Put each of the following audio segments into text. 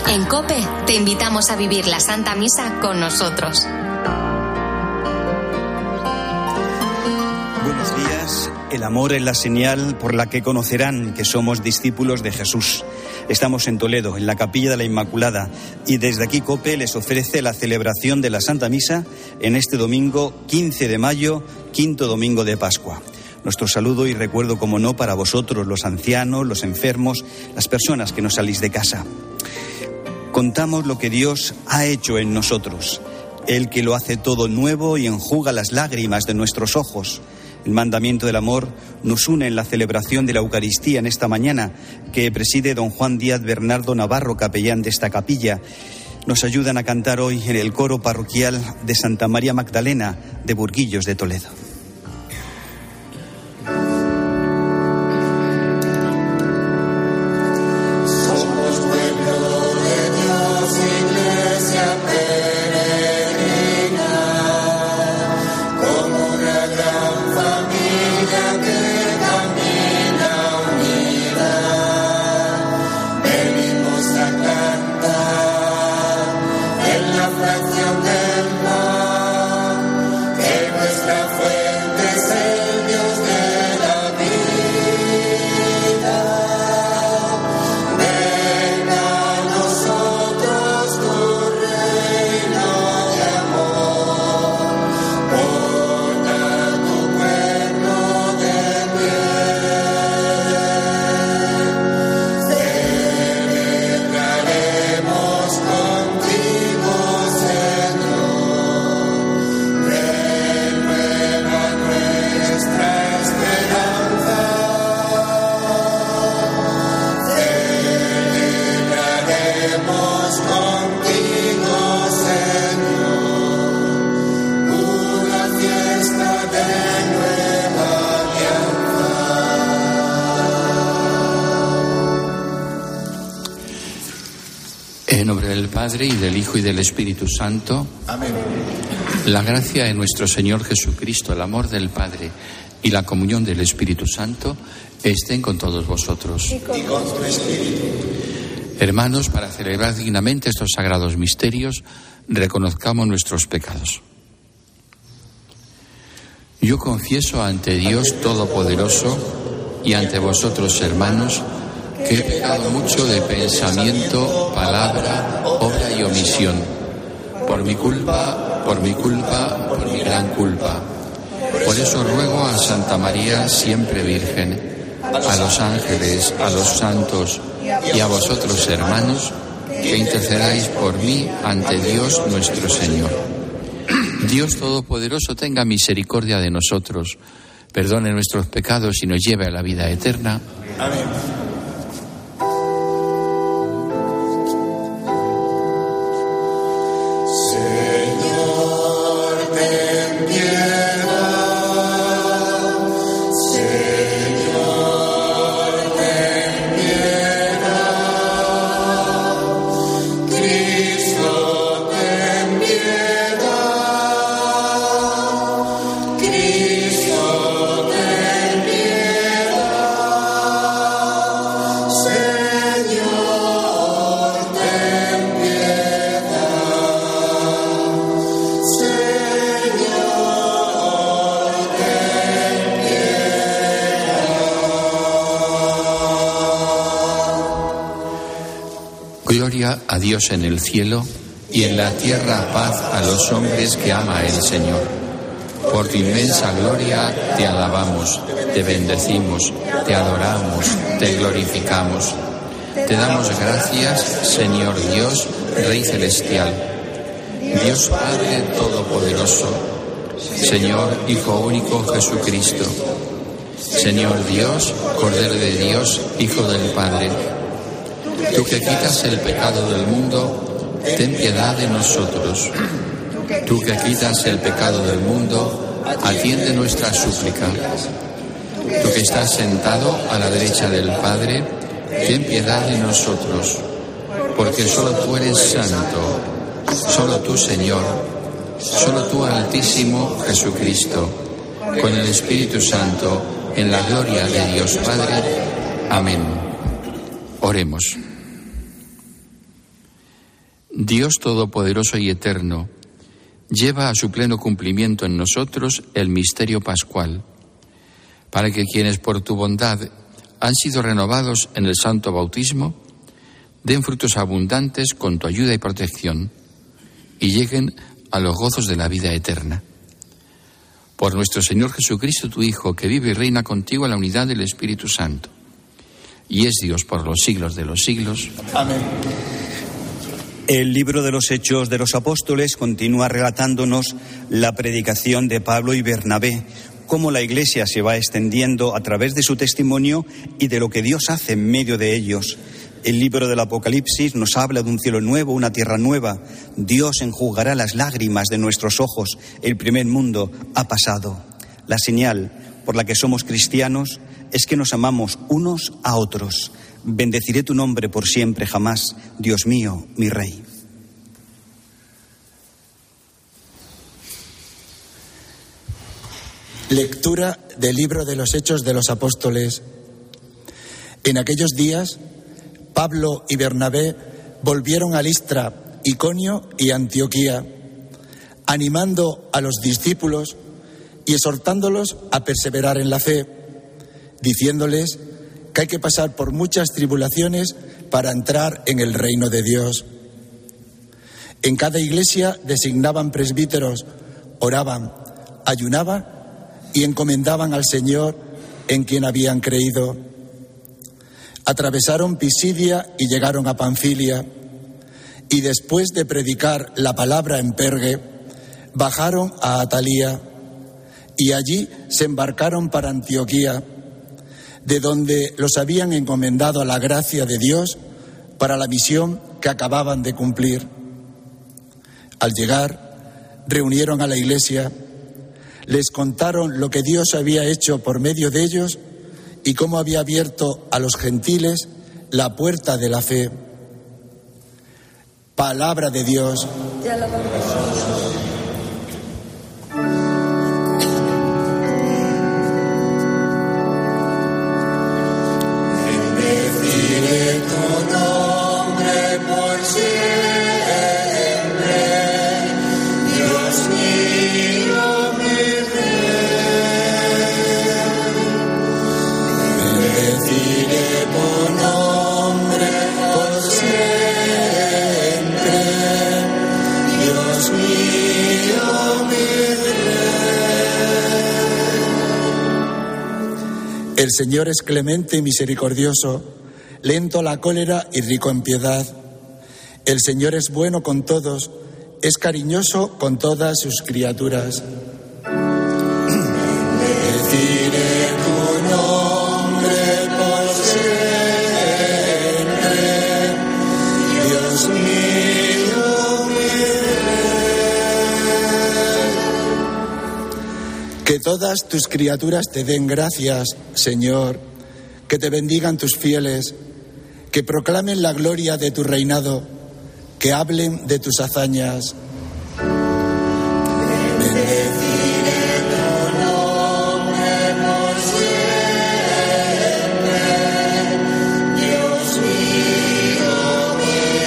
En COPE te invitamos a vivir la Santa Misa con nosotros. Buenos días. El amor es la señal por la que conocerán que somos discípulos de Jesús. Estamos en Toledo, en la Capilla de la Inmaculada, y desde aquí COPE les ofrece la celebración de la Santa Misa en este domingo 15 de mayo, quinto domingo de Pascua. Nuestro saludo y recuerdo, como no, para vosotros, los ancianos, los enfermos, las personas que no salís de casa. Contamos lo que Dios ha hecho en nosotros, Él que lo hace todo nuevo y enjuga las lágrimas de nuestros ojos. El mandamiento del amor nos une en la celebración de la Eucaristía en esta mañana, que preside don Juan Díaz Bernardo Navarro, capellán de esta capilla. Nos ayudan a cantar hoy en el coro parroquial de Santa María Magdalena de Burguillos de Toledo. En nombre del Padre, y del Hijo, y del Espíritu Santo. Amén. La gracia de nuestro Señor Jesucristo, el amor del Padre y la comunión del Espíritu Santo estén con todos vosotros. Y con tu espíritu. Hermanos, para celebrar dignamente estos sagrados misterios, reconozcamos nuestros pecados. Yo confieso ante Dios Todopoderoso y ante vosotros, hermanos, que he pecado mucho de pensamiento, palabra, obra y omisión, por mi culpa, por mi gran culpa. Por eso ruego a Santa María, siempre Virgen, a los ángeles, a los santos y a vosotros, hermanos, que intercedáis por mí ante Dios nuestro Señor. Dios Todopoderoso tenga misericordia de nosotros, perdone nuestros pecados y nos lleve a la vida eterna. Amén. Gloria a Dios en el cielo y en la tierra paz a los hombres que ama el Señor. Por tu inmensa gloria te alabamos, te bendecimos, te adoramos, te glorificamos. Te damos gracias, Señor Dios, Rey celestial, Dios Padre Todopoderoso, Señor Hijo único Jesucristo, Señor Dios, Cordero de Dios, Hijo del Padre. Tú que quitas el pecado del mundo, ten piedad de nosotros. Tú que quitas el pecado del mundo, atiende nuestra súplica. Tú que estás sentado a la derecha del Padre, ten piedad de nosotros. Porque solo tú eres santo, solo tú, Señor, solo tú, Altísimo Jesucristo, con el Espíritu Santo, en la gloria de Dios Padre. Amén. Oremos. Dios Todopoderoso y Eterno, lleva a su pleno cumplimiento en nosotros el misterio pascual, para que quienes por tu bondad han sido renovados en el santo bautismo, den frutos abundantes con tu ayuda y protección, y lleguen a los gozos de la vida eterna. Por nuestro Señor Jesucristo, tu Hijo, que vive y reina contigo en la unidad del Espíritu Santo, y es Dios por los siglos de los siglos. Amén. El libro de los Hechos de los Apóstoles continúa relatándonos la predicación de Pablo y Bernabé, cómo la Iglesia se va extendiendo a través de su testimonio y de lo que Dios hace en medio de ellos. El libro del Apocalipsis nos habla de un cielo nuevo, una tierra nueva. Dios enjugará las lágrimas de nuestros ojos. El primer mundo ha pasado. La señal por la que somos cristianos es que nos amamos unos a otros. Bendeciré tu nombre por siempre jamás, Dios mío, mi Rey. Lectura del libro de los Hechos de los Apóstoles. En aquellos días, Pablo y Bernabé volvieron a Listra, Iconio y Antioquía, animando a los discípulos y exhortándolos a perseverar en la fe, diciéndoles que hay que pasar por muchas tribulaciones para entrar en el reino de Dios. En cada iglesia designaban presbíteros, oraban, ayunaban y encomendaban al Señor en quien habían creído. Atravesaron Pisidia y llegaron a Panfilia, y después de predicar la palabra en Perge, bajaron a Atalía, y allí se embarcaron para Antioquía, de donde los habían encomendado a la gracia de Dios para la misión que acababan de cumplir. Al llegar, reunieron a la iglesia, les contaron lo que Dios había hecho por medio de ellos y cómo había abierto a los gentiles la puerta de la fe. Palabra de Dios. Te alabamos. Bendeciré tu nombre por siempre, Dios mío, mi Bendeciré tu nombre por siempre, Dios mío, mi Rey. El Señor es clemente y misericordioso, lento a la cólera y rico en piedad. El Señor es bueno con todos, es cariñoso con todas sus criaturas. Bendeciré tu nombre por siempre, Dios mío, mi Rey. Que todas tus criaturas te den gracias, Señor, que te bendigan tus fieles, que proclamen la gloria de tu reinado, que hablen de tus hazañas. Bendeciré tu nombre por siempre, Dios mío,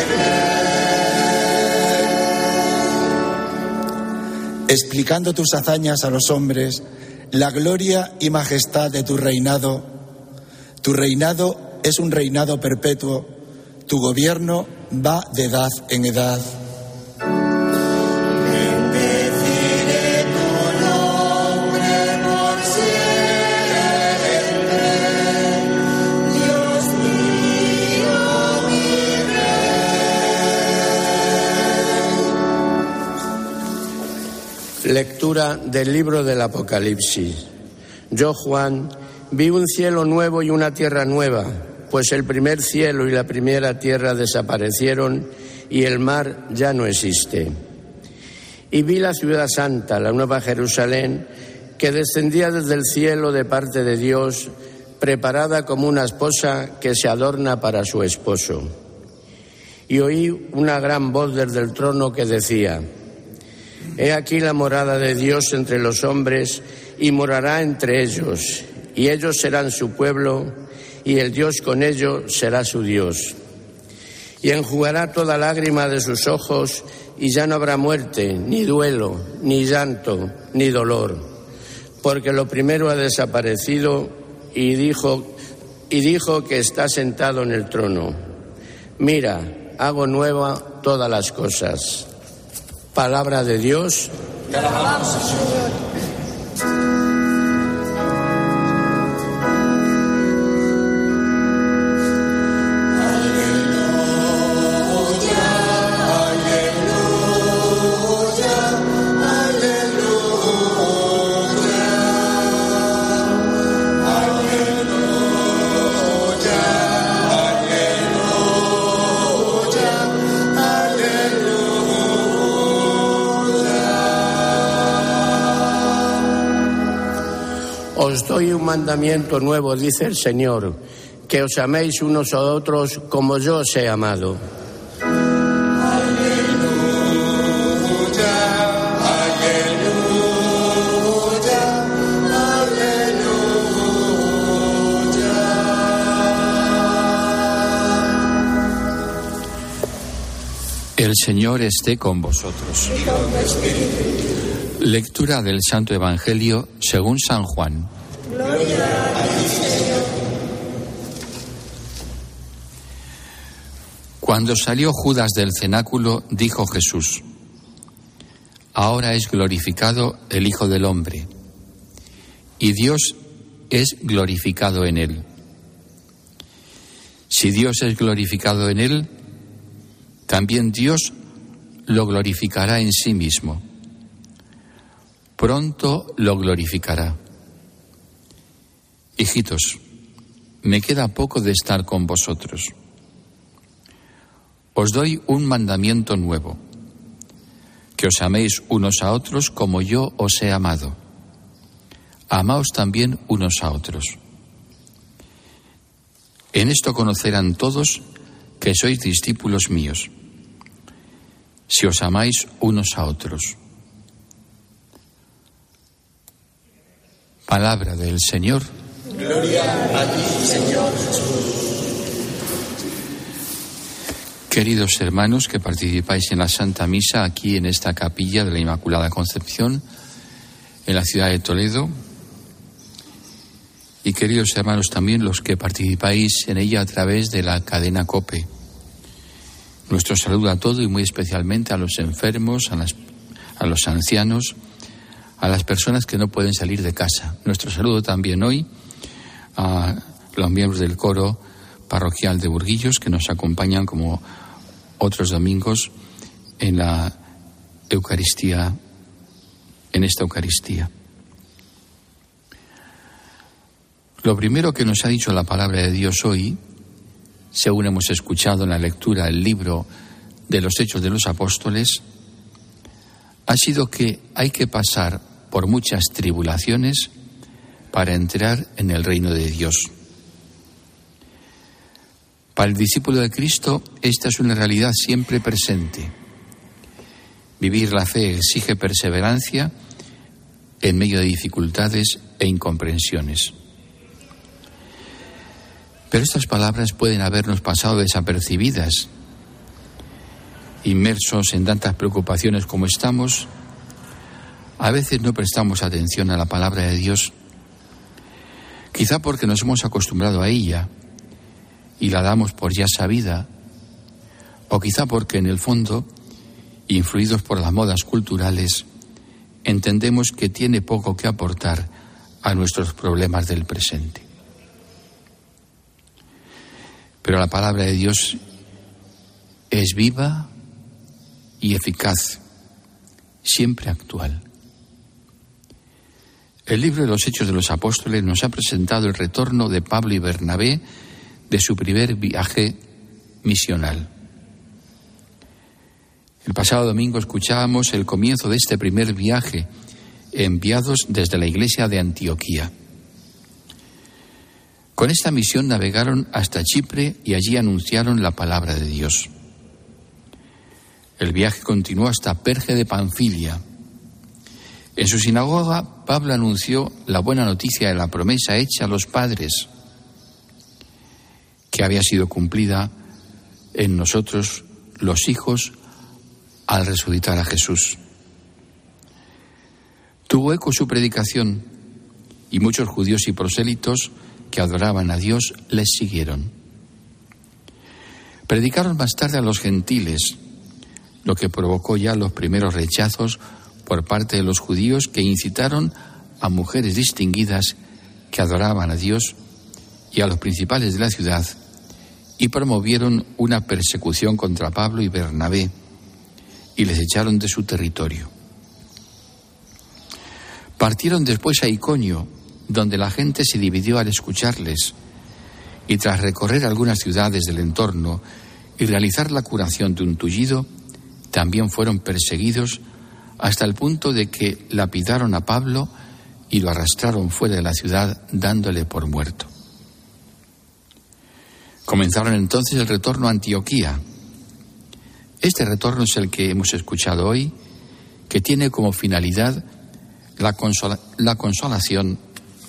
mi Rey. Explicando tus hazañas a los hombres, la gloria y majestad de tu reinado. Tu reinado es un reinado perpetuo, tu gobierno va de edad en edad. Bendeciré tu nombre por siempre, Dios mío, mi Rey. Lectura del libro del Apocalipsis. Yo, Juan, vi un cielo nuevo y una tierra nueva, pues el primer cielo y la primera tierra desaparecieron y el mar ya no existe. Y vi la ciudad santa, la nueva Jerusalén, que descendía desde el cielo de parte de Dios, preparada como una esposa que se adorna para su esposo. Y oí una gran voz desde el trono que decía: He aquí la morada de Dios entre los hombres, y morará entre ellos, y ellos serán su pueblo, y el Dios con ellos será su Dios. y enjugará toda lágrima de sus ojos, y ya no habrá muerte, ni duelo, ni llanto, ni dolor, porque lo primero ha desaparecido. Y dijo que está sentado en el trono: mira, hago nueva todas las cosas. Palabra de Dios. Te alabamos, Señor. Os doy un mandamiento nuevo, dice el Señor, que os améis unos a otros como yo os he amado. El Señor esté con vosotros. Lectura del Santo Evangelio según San Juan. Gloria a ti, Señor. Cuando salió Judas del cenáculo, dijo Jesús: ahora es glorificado el Hijo del Hombre, y Dios es glorificado en él. Si Dios es glorificado en él, también Dios lo glorificará en sí mismo. Pronto lo glorificará. Hijitos, me queda poco de estar con vosotros. Os doy un mandamiento nuevo: que os améis unos a otros como yo os he amado. Amaos también unos a otros. En esto conocerán todos que sois discípulos míos, si os amáis unos a otros. Palabra del Señor. Gloria a ti, Señor Jesús. Queridos hermanos que participáis en la Santa Misa aquí en esta capilla de la Inmaculada Concepción, en la ciudad de Toledo, y queridos hermanos también los que participáis en ella a través de la cadena COPE. Nuestro saludo a todos y muy especialmente a los enfermos, a los ancianos, a las personas que no pueden salir de casa. Nuestro saludo también hoy a los miembros del coro parroquial de Burguillos que nos acompañan como otros domingos en la Eucaristía, en esta Eucaristía. Lo primero que nos ha dicho la palabra de Dios hoy, según hemos escuchado en la lectura del libro de los Hechos de los Apóstoles, ha sido que hay que pasar por muchas tribulaciones para entrar en el reino de Dios. Para el discípulo de Cristo, esta es una realidad siempre presente. Vivir la fe exige perseverancia en medio de dificultades e incomprensiones. Pero estas palabras pueden habernos pasado desapercibidas. Inmersos en tantas preocupaciones como estamos, a veces no prestamos atención a la palabra de Dios, quizá porque nos hemos acostumbrado a ella y la damos por ya sabida, o quizá porque en el fondo, influidos por las modas culturales, entendemos que tiene poco que aportar a nuestros problemas del presente. Pero la palabra de Dios es viva y eficaz, siempre actual. El libro de los Hechos de los Apóstoles nos ha presentado el retorno de Pablo y Bernabé de su primer viaje misional. El pasado domingo escuchábamos el comienzo de este primer viaje, enviados desde la iglesia de Antioquía. Con esta misión navegaron hasta Chipre y allí anunciaron la palabra de Dios. El viaje continuó hasta Perge de Panfilia. En su sinagoga, Pablo anunció la buena noticia de la promesa hecha a los padres, que había sido cumplida en nosotros, los hijos, al resucitar a Jesús. Tuvo eco su predicación y muchos judíos y prosélitos que adoraban a Dios les siguieron. Predicaron más tarde a los gentiles, lo que provocó ya los primeros rechazos por parte de los judíos, que incitaron a mujeres distinguidas que adoraban a Dios y a los principales de la ciudad, y promovieron una persecución contra Pablo y Bernabé y les echaron de su territorio. Partieron después a Iconio, donde la gente se dividió al escucharles, y tras recorrer algunas ciudades del entorno y realizar la curación de un tullido, también fueron perseguidos hasta el punto de que lapidaron a Pablo y lo arrastraron fuera de la ciudad dándole por muerto. Comenzaron entonces el retorno a Antioquía. Este retorno es el que hemos escuchado hoy, que tiene como finalidad la consolidación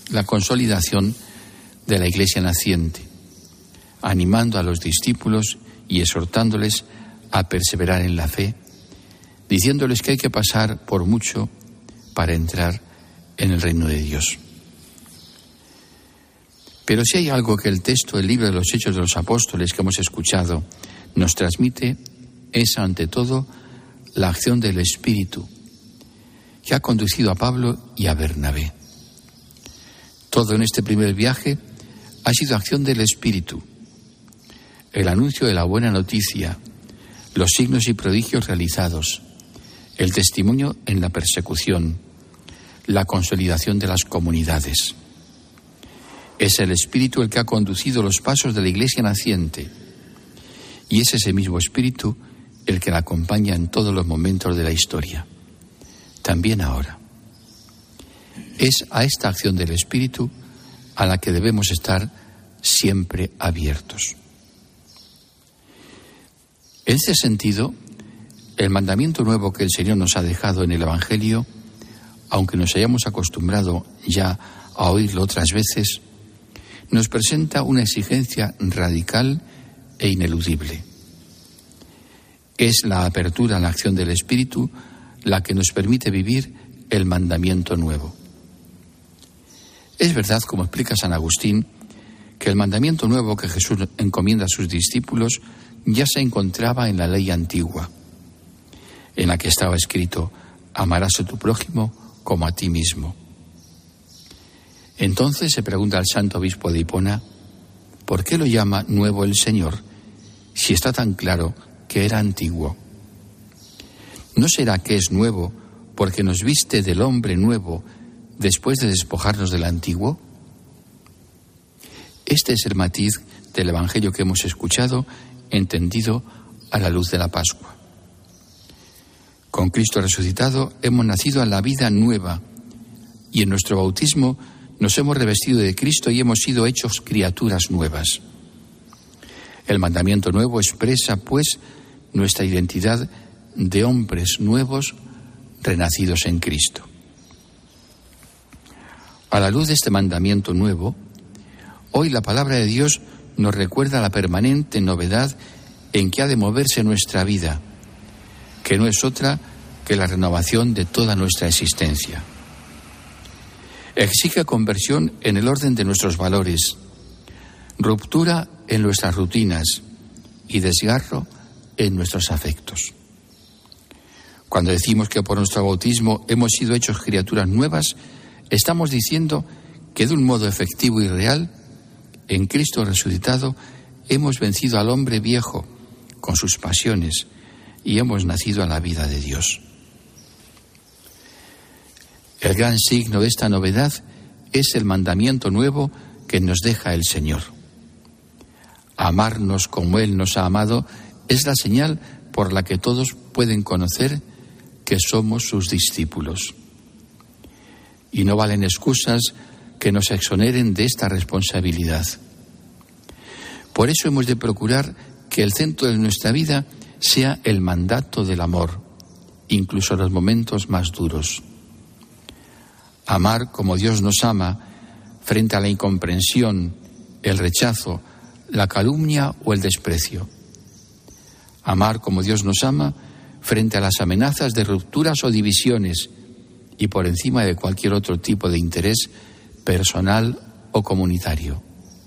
de la Iglesia naciente, animando a los discípulos y exhortándoles a perseverar en la fe, diciéndoles que hay que pasar por mucho para entrar en el reino de Dios. Pero si hay algo que el texto del libro de los Hechos de los Apóstoles que hemos escuchado nos transmite, es ante todo la acción del Espíritu que ha conducido a Pablo y a Bernabé. Todo en este primer viaje ha sido acción del Espíritu. El anuncio de la buena noticia, los signos y prodigios realizados, el testimonio en la persecución, la consolidación de las comunidades. Es el Espíritu el que ha conducido los pasos de la Iglesia naciente, y es ese mismo Espíritu el que la acompaña en todos los momentos de la historia, también ahora. Es a esta acción del Espíritu a la que debemos estar siempre abiertos. En ese sentido, el mandamiento nuevo que el Señor nos ha dejado en el Evangelio, aunque nos hayamos acostumbrado ya a oírlo otras veces, nos presenta una exigencia radical e ineludible. Es la apertura a la acción del Espíritu la que nos permite vivir el mandamiento nuevo. Es verdad, como explica San Agustín, que el mandamiento nuevo que Jesús encomienda a sus discípulos ya se encontraba en la ley antigua, en la que estaba escrito: amarás a tu prójimo como a ti mismo. Entonces se pregunta al santo obispo de Hipona, ¿por qué lo llama nuevo el Señor, si está tan claro que era antiguo? ¿No será que es nuevo porque nos viste del hombre nuevo después de despojarnos del antiguo? Este es el matiz del Evangelio que hemos escuchado, entendido a la luz de la Pascua. Con Cristo resucitado hemos nacido a la vida nueva, y en nuestro bautismo nos hemos revestido de Cristo y hemos sido hechos criaturas nuevas. El mandamiento nuevo expresa, pues, nuestra identidad de hombres nuevos renacidos en Cristo. A la luz de este mandamiento nuevo, hoy la palabra de Dios nos recuerda la permanente novedad en que ha de moverse nuestra vida, que no es otra que la renovación de toda nuestra existencia. Exige conversión en el orden de nuestros valores, ruptura en nuestras rutinas y desgarro en nuestros afectos. Cuando decimos que por nuestro bautismo hemos sido hechos criaturas nuevas, estamos diciendo que de un modo efectivo y real, en Cristo resucitado, hemos vencido al hombre viejo con sus pasiones y hemos nacido a la vida de Dios. El gran signo de esta novedad es el mandamiento nuevo que nos deja el Señor. Amarnos como Él nos ha amado es la señal por la que todos pueden conocer que somos sus discípulos. Y no valen excusas que nos exoneren de esta responsabilidad. Por eso hemos de procurar que el centro de nuestra vida sea el mandato del amor, incluso en los momentos más duros. Amar como Dios nos ama frente a la incomprensión, el rechazo, la calumnia o el desprecio. Amar como Dios nos ama frente a las amenazas de rupturas o divisiones y por encima de cualquier otro tipo de interés personal o comunitario.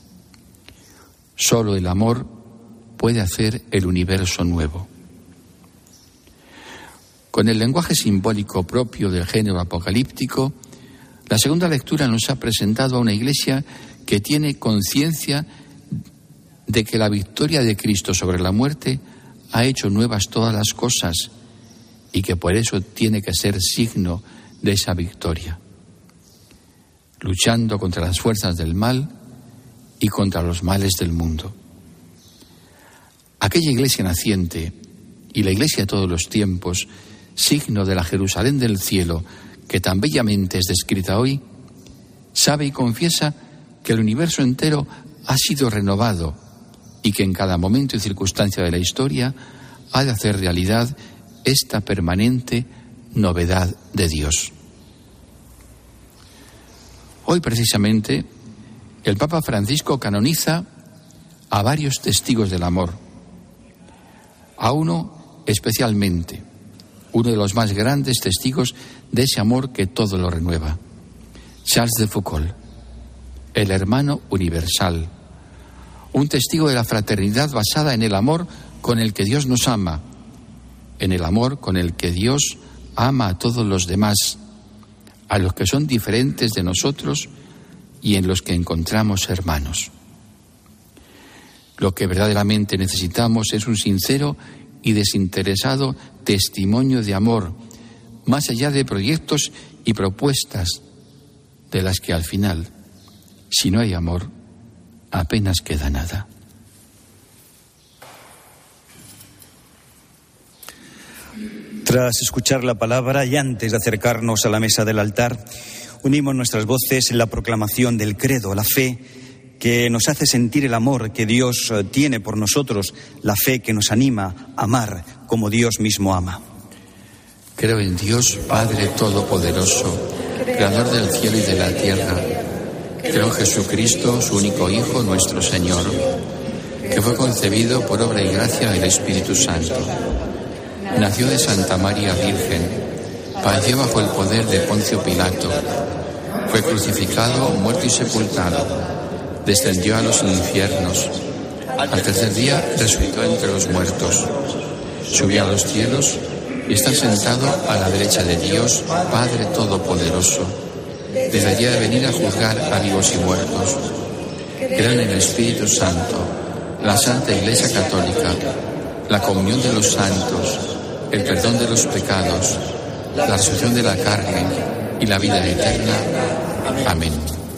Solo el amor puede hacer el universo nuevo. Con el lenguaje simbólico propio del género apocalíptico, la segunda lectura nos ha presentado a una Iglesia que tiene conciencia de que la victoria de Cristo sobre la muerte ha hecho nuevas todas las cosas y que por eso tiene que ser signo de esa victoria, luchando contra las fuerzas del mal y contra los males del mundo. Aquella Iglesia naciente y la Iglesia de todos los tiempos, signo de la Jerusalén del cielo, que tan bellamente es descrita hoy, sabe y confiesa que el universo entero ha sido renovado y que en cada momento y circunstancia de la historia ha de hacer realidad esta permanente novedad de Dios. Hoy precisamente el Papa Francisco canoniza a varios testigos del amor, a uno especialmente, uno de los más grandes testigos de ese amor que todo lo renueva, Charles de Foucauld, el hermano universal, un testigo de la fraternidad basada en el amor con el que Dios nos ama, en el amor con el que Dios ama a todos los demás, a los que son diferentes de nosotros y en los que encontramos hermanos. Lo que verdaderamente necesitamos es un sincero y desinteresado testimonio de amor, más allá de proyectos y propuestas de las que al final, si no hay amor, apenas queda nada. Tras escuchar la palabra y antes de acercarnos a la mesa del altar, unimos nuestras voces en la proclamación del credo, la fe que nos hace sentir el amor que Dios tiene por nosotros, la fe que nos anima a amar como Dios mismo ama. Creo en Dios, Padre Todopoderoso, Creador del cielo y de la tierra. Creo en Jesucristo, su único Hijo, nuestro Señor, que fue concebido por obra y gracia del Espíritu Santo. Nació de Santa María Virgen, padeció bajo el poder de Poncio Pilato, fue crucificado, muerto y sepultado, descendió a los infiernos, al tercer día resucitó entre los muertos, subió a los cielos y está sentado a la derecha de Dios, Padre Todopoderoso. Desde allí ha de venir a juzgar a vivos y muertos. Creo en el Espíritu Santo, la Santa Iglesia Católica, la comunión de los santos, el perdón de los pecados, la resurrección de la carne y la vida eterna. Amén.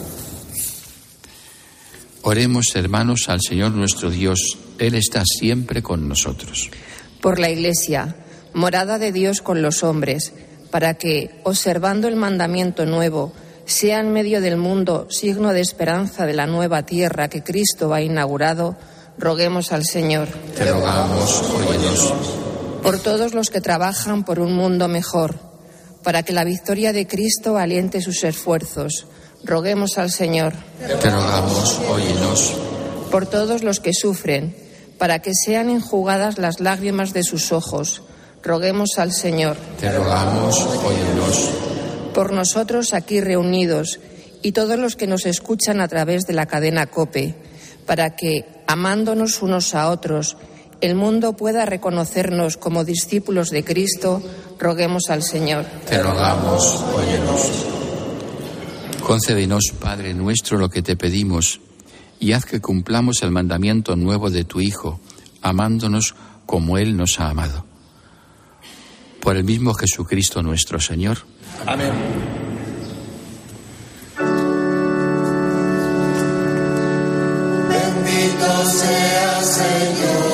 Oremos, hermanos, al Señor nuestro Dios. Él está siempre con nosotros. Por la Iglesia, morada de Dios con los hombres, para que, observando el mandamiento nuevo, sea en medio del mundo signo de esperanza de la nueva tierra que Cristo ha inaugurado, roguemos al Señor. Te rogamos, óyenos. Por todos los que trabajan por un mundo mejor, para que la victoria de Cristo aliente sus esfuerzos, roguemos al Señor. Te rogamos, óyenos. Por todos los que sufren, para que sean enjugadas las lágrimas de sus ojos, roguemos al Señor. Te rogamos, óyenos. Por nosotros aquí reunidos y todos los que nos escuchan a través de la cadena COPE, para que, amándonos unos a otros, el mundo pueda reconocernos como discípulos de Cristo, roguemos al Señor. Te rogamos, óyenos. Concédenos, Padre nuestro, lo que te pedimos, y haz que cumplamos el mandamiento nuevo de tu Hijo, amándonos como Él nos ha amado. Por el mismo Jesucristo nuestro Señor. Amén. Bendito sea Señor,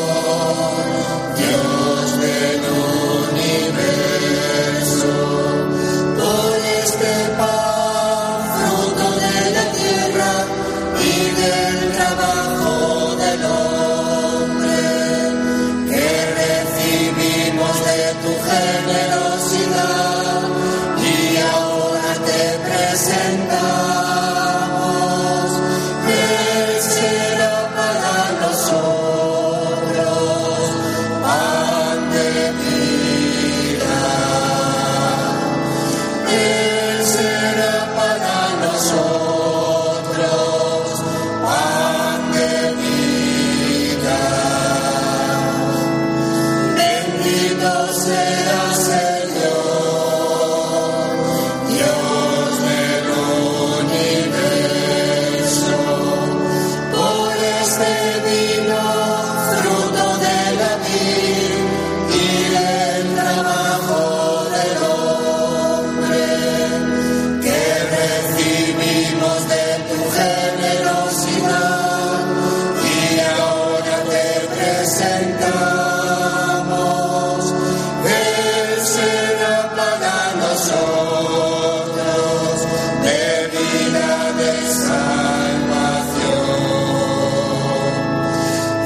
Dios del universo, por este pan, fruto de la tierra y del trabajo del hombre, que recibimos de tu generosidad y ahora te presentamos. Él será para nosotros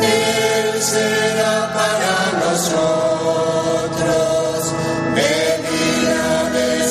Él será para nosotros medida de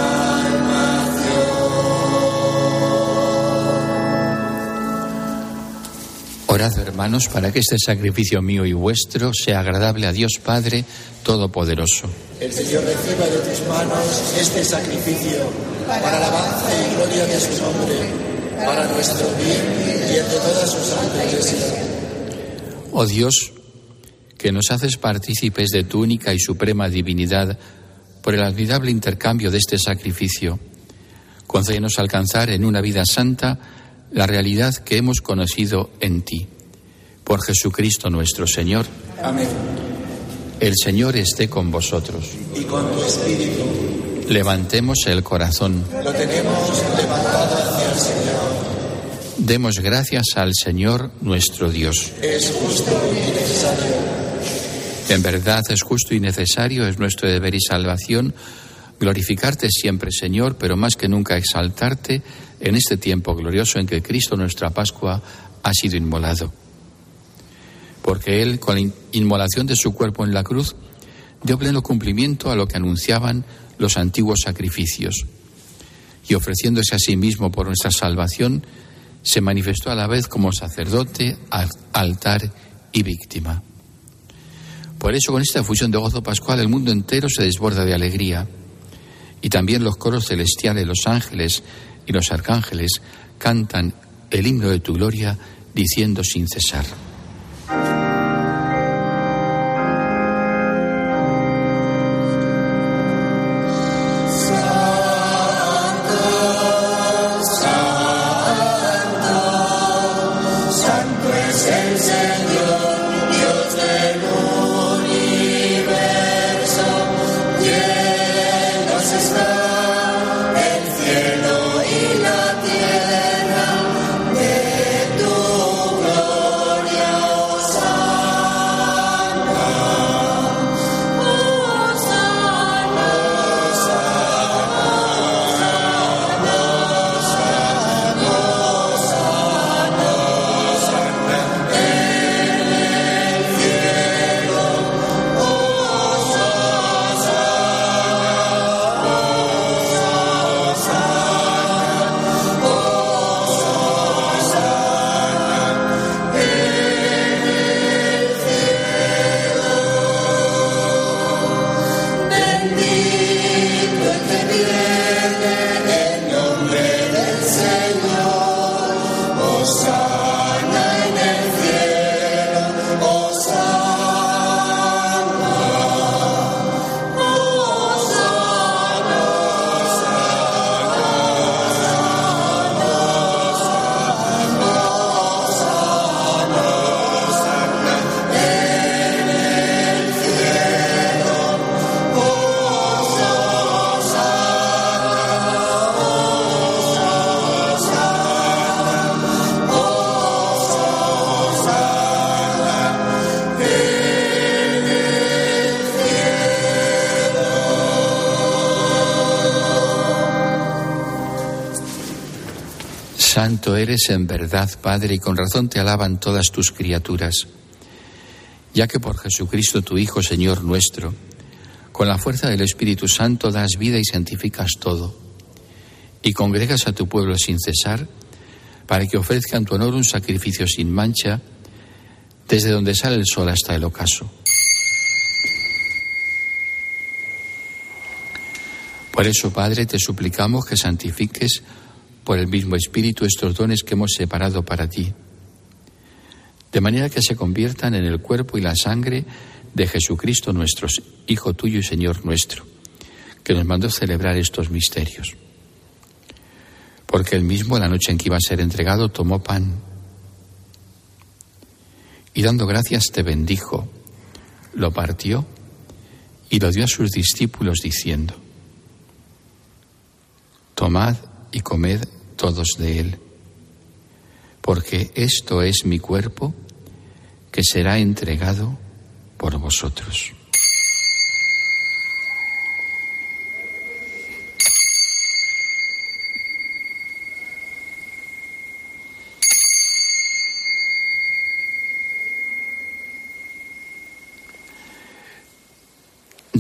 salvación. Orad, hermanos, para que este sacrificio mío y vuestro sea agradable a Dios Padre Todopoderoso. El Señor reciba de tus manos este sacrificio para alabanza y gloria de su nombre, para nuestro bien y el de toda su santa Iglesia. Oh Dios, que nos haces partícipes de tu única y suprema divinidad por el admirable intercambio de este sacrificio, concédenos alcanzar en una vida santa la realidad que hemos conocido en ti. Por Jesucristo nuestro Señor. Amén. El Señor esté con vosotros. Y con tu espíritu. Levantemos el corazón. Lo tenemos levantado hacia el Señor. Demos gracias al Señor nuestro Dios. Es justo y necesario. En verdad es justo y necesario, es nuestro deber y salvación glorificarte siempre, Señor, pero más que nunca exaltarte en este tiempo glorioso en que Cristo, nuestra Pascua, ha sido inmolado. Porque Él, con la inmolación de su cuerpo en la cruz, dio pleno cumplimiento a lo que anunciaban los antiguos sacrificios. Y ofreciéndose a sí mismo por nuestra salvación, se manifestó a la vez como sacerdote, altar y víctima. Por eso, con esta efusión de gozo pascual, el mundo entero se desborda de alegría. Y también los coros celestiales, los ángeles y los arcángeles cantan el himno de tu gloria, diciendo sin cesar: Santo eres en verdad, Padre, y con razón te alaban todas tus criaturas, ya que por Jesucristo tu Hijo, Señor nuestro, con la fuerza del Espíritu Santo das vida y santificas todo, y congregas a tu pueblo sin cesar, para que ofrezca en tu honor un sacrificio sin mancha, desde donde sale el sol hasta el ocaso. Por eso, Padre, te suplicamos que santifiques por el mismo Espíritu estos dones que hemos separado para ti, de manera que se conviertan en el cuerpo y la sangre de Jesucristo nuestro, Hijo tuyo y Señor nuestro, que nos mandó celebrar estos misterios. Porque él mismo, la noche en que iba a ser entregado, tomó pan y dando gracias te bendijo, lo partió y lo dio a sus discípulos diciendo: tomad y comed todos de él, porque esto es mi cuerpo que será entregado por vosotros.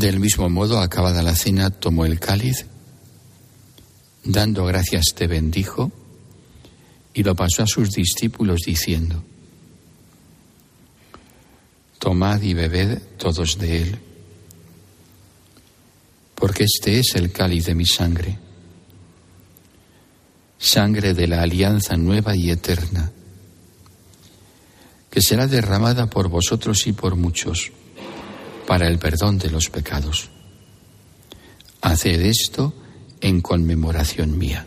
Del mismo modo, acabada la cena, tomó el cáliz, dando gracias te bendijo y lo pasó a sus discípulos diciendo: tomad y bebed todos de él, porque este es el cáliz de mi sangre, sangre de la alianza nueva y eterna, que será derramada por vosotros y por muchos para el perdón de los pecados. Haced esto en conmemoración mía.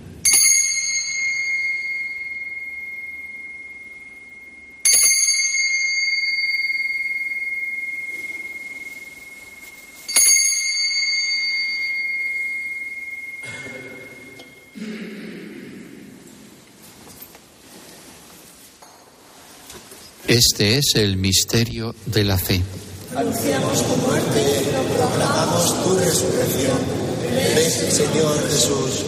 Este es el misterio de la fe. Anunciamos tu muerte, proclamamos tu resurrección. Ven, Señor Jesús.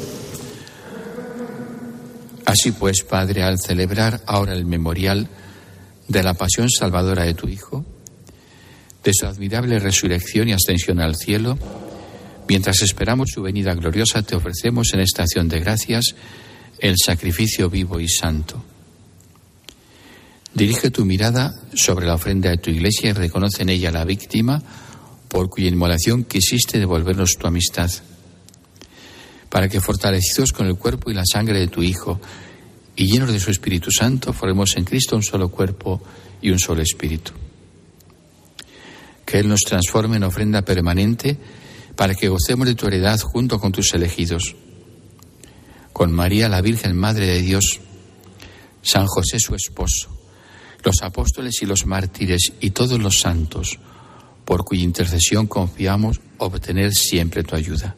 Así pues, Padre, al celebrar ahora el memorial de la pasión salvadora de tu Hijo, de su admirable resurrección y ascensión al cielo, mientras esperamos su venida gloriosa, te ofrecemos en esta acción de gracias el sacrificio vivo y santo. Dirige tu mirada sobre la ofrenda de tu Iglesia y reconoce en ella la víctima por cuya inmolación quisiste devolvernos tu amistad, para que, fortalecidos con el cuerpo y la sangre de tu Hijo y llenos de su Espíritu Santo, formemos en Cristo un solo cuerpo y un solo espíritu. Que Él nos transforme en ofrenda permanente para que gocemos de tu heredad junto con tus elegidos, con María, la Virgen Madre de Dios, San José su esposo, los apóstoles y los mártires y todos los santos, por cuya intercesión confiamos obtener siempre tu ayuda.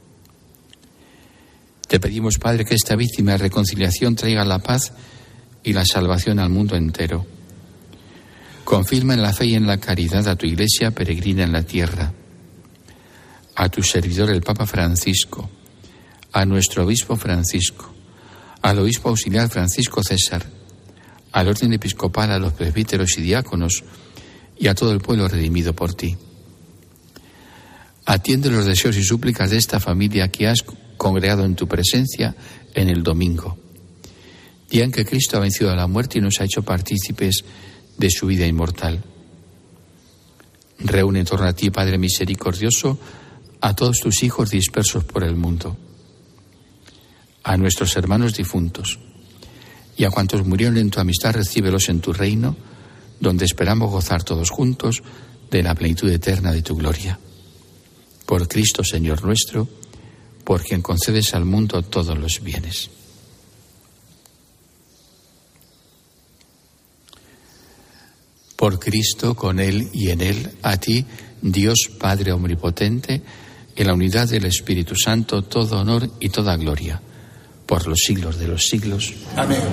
Te pedimos, Padre, que esta víctima de reconciliación traiga la paz y la salvación al mundo entero. Confirma en la fe y en la caridad a tu Iglesia peregrina en la tierra, a tu servidor el Papa Francisco, a nuestro obispo Francisco, al obispo auxiliar Francisco César, al orden episcopal, a los presbíteros y diáconos y a todo el pueblo redimido por ti. Atiende los deseos y súplicas de esta familia que has congregado en tu presencia en el domingo, día en que Cristo ha vencido a la muerte y nos ha hecho partícipes de su vida inmortal. Reúne en torno a ti, Padre misericordioso, a todos tus hijos dispersos por el mundo, a nuestros hermanos difuntos, y a cuantos murieron en tu amistad, recíbelos en tu reino, donde esperamos gozar todos juntos de la plenitud eterna de tu gloria. Por Cristo, Señor nuestro, por quien concedes al mundo todos los bienes. Por Cristo, con Él y en Él, a ti, Dios Padre omnipotente, en la unidad del Espíritu Santo, todo honor y toda gloria, por los siglos de los siglos. Amén.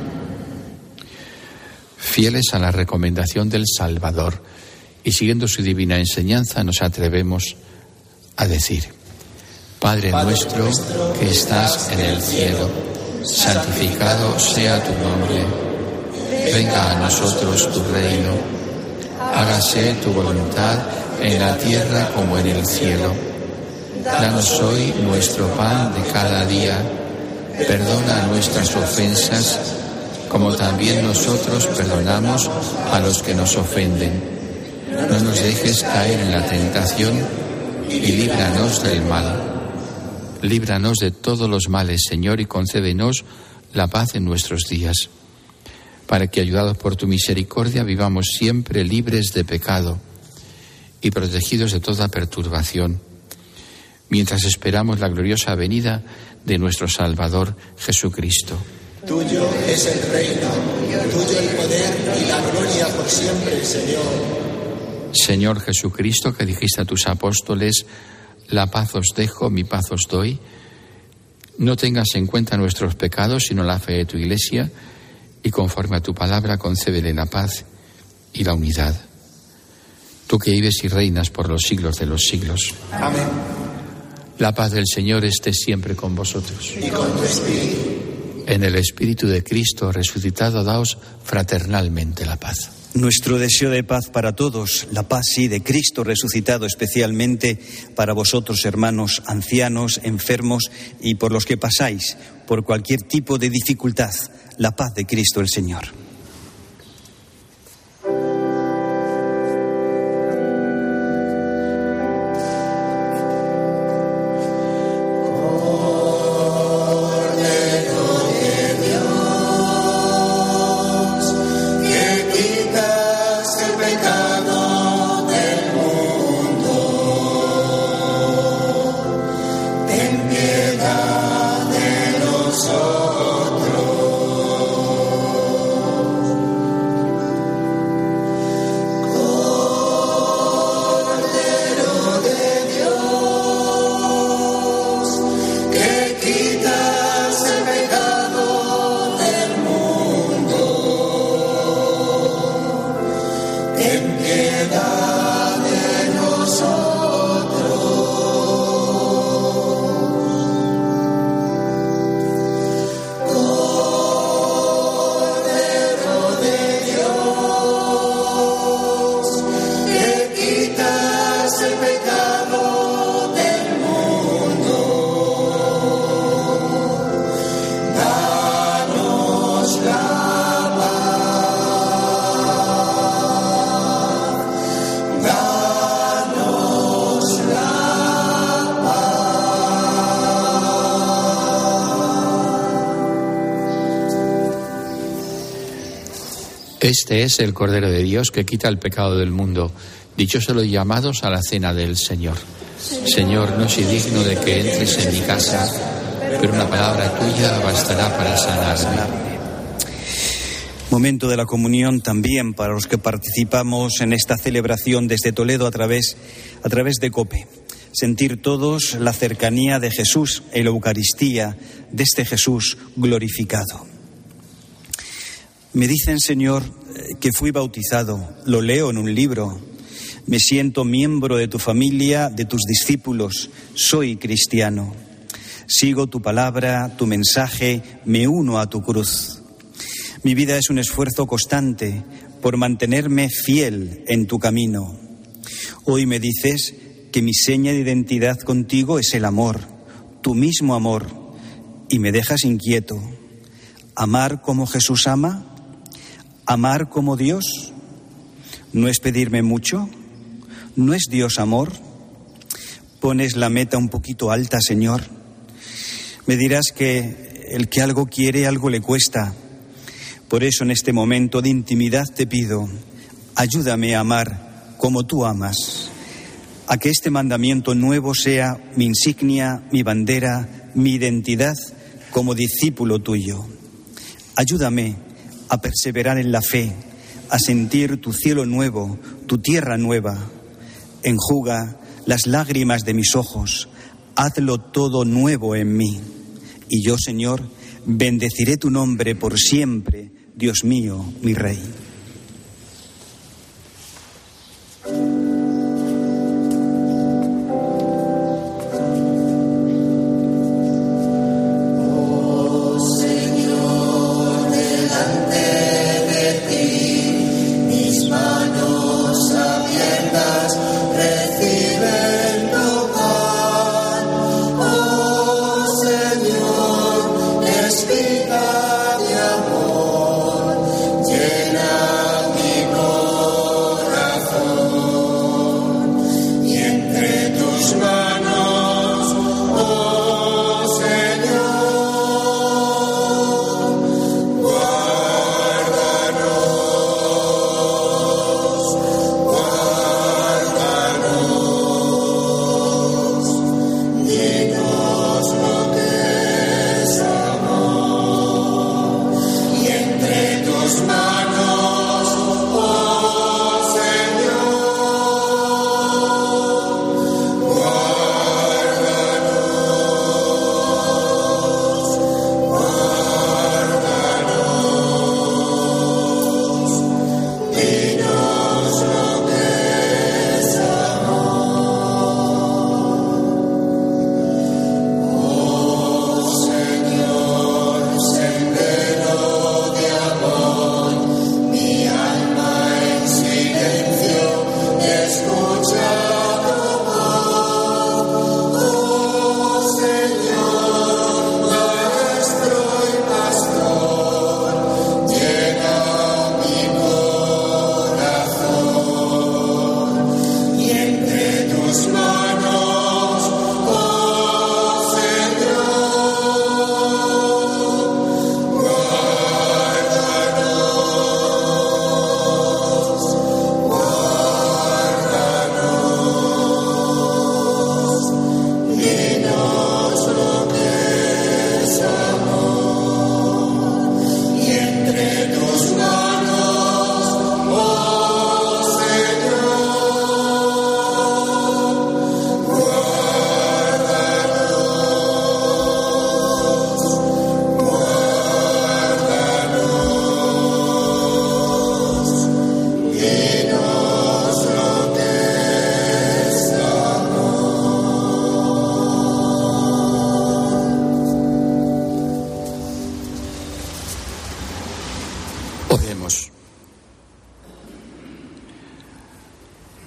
Fieles a la recomendación del Salvador y siguiendo su divina enseñanza, nos atrevemos a decir: Padre nuestro que estás en el cielo, santificado sea tu nombre. Venga a nosotros tu reino. Hágase tu voluntad en la tierra como en el cielo. Danos hoy nuestro pan de cada día. Perdona nuestras ofensas, como también nosotros perdonamos a los que nos ofenden. No nos dejes caer en la tentación y líbranos del mal. Líbranos de todos los males, Señor, y concédenos la paz en nuestros días, para que, ayudados por tu misericordia, vivamos siempre libres de pecado y protegidos de toda perturbación, mientras esperamos la gloriosa venida de nuestro Salvador Jesucristo. Tuyo es el reino, tuyo el poder y la gloria por siempre, Señor. Señor Jesucristo, que dijiste a tus apóstoles: la paz os dejo, mi paz os doy, no tengas en cuenta nuestros pecados, sino la fe de tu Iglesia, y conforme a tu palabra concédele la paz y la unidad. Tú que vives y reinas por los siglos de los siglos. Amén. La paz del Señor esté siempre con vosotros. Y con tu espíritu. En el Espíritu de Cristo resucitado, daos fraternalmente la paz. Nuestro deseo de paz para todos, la paz sí de Cristo resucitado, especialmente para vosotros, hermanos ancianos, enfermos y por los que pasáis por cualquier tipo de dificultad, la paz de Cristo el Señor. Este es el Cordero de Dios que quita el pecado del mundo. Dichosos los llamados a la cena del Señor. Señor, no soy digno de que entres en mi casa, pero una palabra tuya bastará para sanarme. Momento de la comunión también para los que participamos en esta celebración desde Toledo a través de COPE. Sentir todos la cercanía de Jesús en la Eucaristía, de este Jesús glorificado. Me dicen, Señor, que fui bautizado, lo leo en un libro, me siento miembro de tu familia, de tus discípulos, soy cristiano. Sigo tu palabra, tu mensaje, me uno a tu cruz. Mi vida es un esfuerzo constante por mantenerme fiel en tu camino. Hoy me dices que mi seña de identidad contigo es el amor, tu mismo amor, y me dejas inquieto. ¿Amar como Jesús ama? ¿Amar como Dios? ¿No es pedirme mucho? ¿No es Dios amor? Pones la meta un poquito alta, Señor. Me dirás que el que algo quiere, algo le cuesta. Por eso en este momento de intimidad te pido, ayúdame a amar como tú amas, a que este mandamiento nuevo sea mi insignia, mi bandera, mi identidad como discípulo tuyo. Ayúdame a perseverar en la fe, a sentir tu cielo nuevo, tu tierra nueva. Enjuga las lágrimas de mis ojos, hazlo todo nuevo en mí. Y yo, Señor, bendeciré tu nombre por siempre, Dios mío, mi Rey. Llena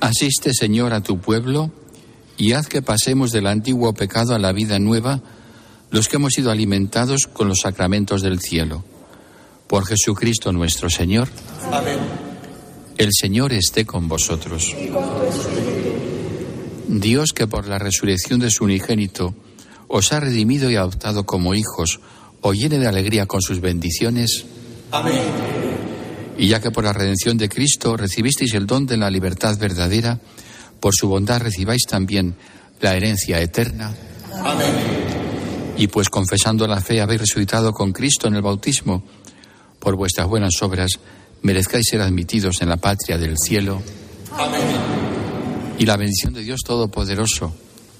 Asiste, Señor, a tu pueblo y haz que pasemos del antiguo pecado a la vida nueva los que hemos sido alimentados con los sacramentos del cielo. Por Jesucristo nuestro Señor. Amén. El Señor esté con vosotros. Dios, que por la resurrección de su unigénito os ha redimido y adoptado como hijos, os llene de alegría con sus bendiciones. Amén. Y ya que por la redención de Cristo recibisteis el don de la libertad verdadera, por su bondad recibáis también la herencia eterna. Amén. Y pues confesando la fe habéis resucitado con Cristo en el bautismo, por vuestras buenas obras merezcáis ser admitidos en la patria del cielo. Amén. Y la bendición de Dios Todopoderoso,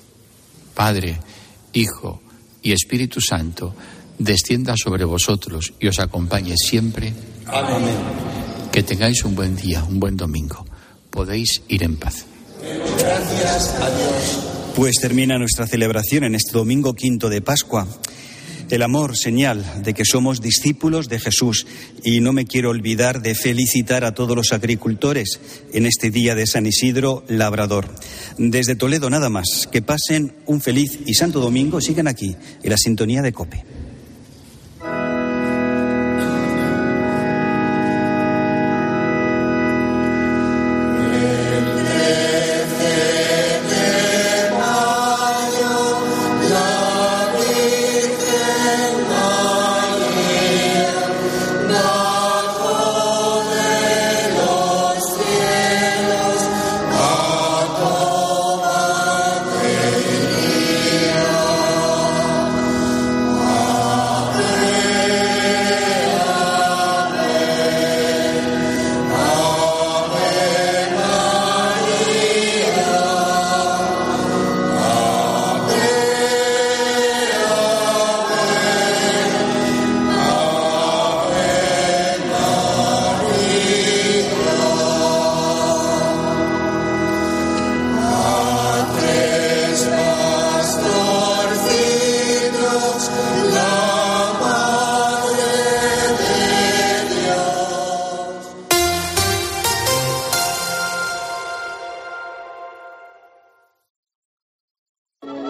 Padre, Hijo y Espíritu Santo, descienda sobre vosotros y os acompañe siempre. Amén. Que tengáis un buen día, un buen domingo. Podéis ir en paz. Gracias a Dios. Pues termina nuestra celebración en este domingo quinto de Pascua. El amor, señal de que somos discípulos de Jesús. Y no me quiero olvidar de felicitar a todos los agricultores en este día de San Isidro Labrador. Desde Toledo nada más. Que pasen un feliz y santo domingo. Sigan aquí, en la sintonía de COPE.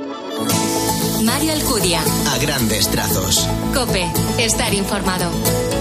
Mario Alcudia. A grandes trazos. COPE. Estar informado.